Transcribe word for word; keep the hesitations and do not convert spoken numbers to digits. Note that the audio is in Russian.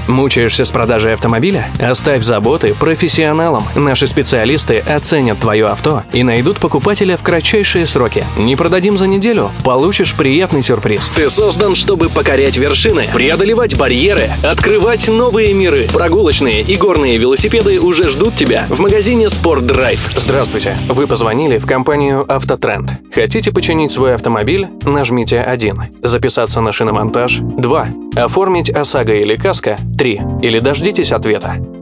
Мучаешься с продажей автомобиля? Оставь заботы профессионалам. Наши специалисты оценят твое авто и найдут покупателя в кратчайшие сроки. Не продадим за неделю? Получишь приятный сюрприз. Ты создан, чтобы покорять вершины, преодолевать барьеры, открывать новые миры. Прогулочные и горные велосипеды уже ждут тебя в магазине Sport Drive. Здравствуйте. Вы позвонили в компанию «Автотренд». Хотите починить свой автомобиль? Нажмите один. Записаться на шиномонтаж? два. Оформить ОСАГО или КАСКО? три. Или дождитесь ответа.